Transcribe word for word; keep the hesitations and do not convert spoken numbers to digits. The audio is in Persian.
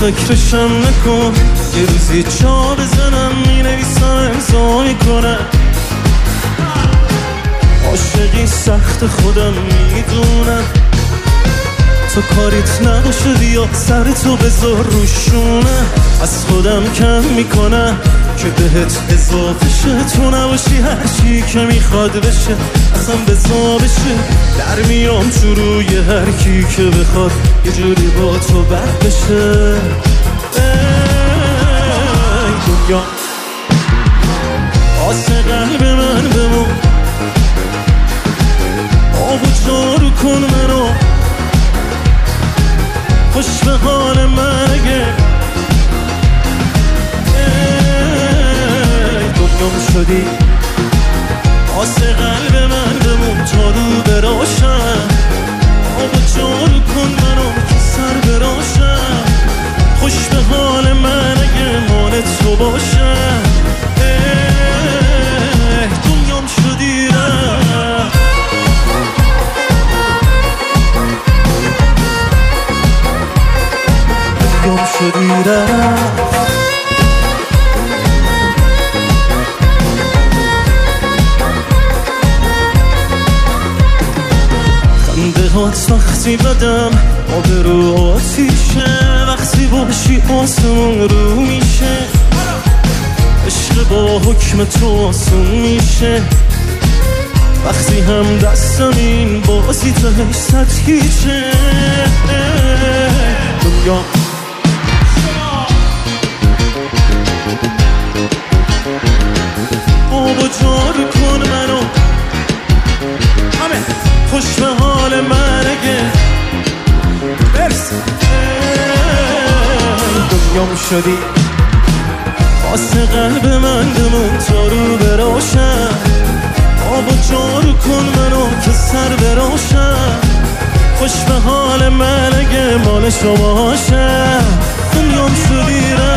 فکرشم نکن، یه روزی جا بزنم مینویسم امضا میکنم. عاشقی سخت خودم میدونم، تو کاریت نباشه بیا سرتو بذار روشونه. از خودم کم میکنم که بهت اضافه شه، تو نباشی هرچی که میخواد بشه اصلا بزا بشه. در میام تو روی هر کی که بخواد یه جوری با تو بد بشه. ای دنیا آسه قلب من بمون، آب و جارو کن منو، خوش به حال من اگه دنیام شدی. آسه قلب من بمون تا رو براشم، آب و جارو کن منو که سر براشم. خوش به حال من اگه مال تو باشم. دنیام شدی رفت، دنیام شدی رفت. خنده هات وقتی بدم آبرو آتیشه، وقتی باشی آسمون رو میشه. عشق با حکم تو آسون میشه، وقتی هم دستم این بازی تهش سطحیشه. دنیا آب و جارو کن منو، همه خوش به حال من اگه برسی. دنیام شدی واسه قلب من بمون تا رو براشم، آب و جارو کن منو که سر براشم. خوش به حال من اگه مال شما هاشم. دنیام شدی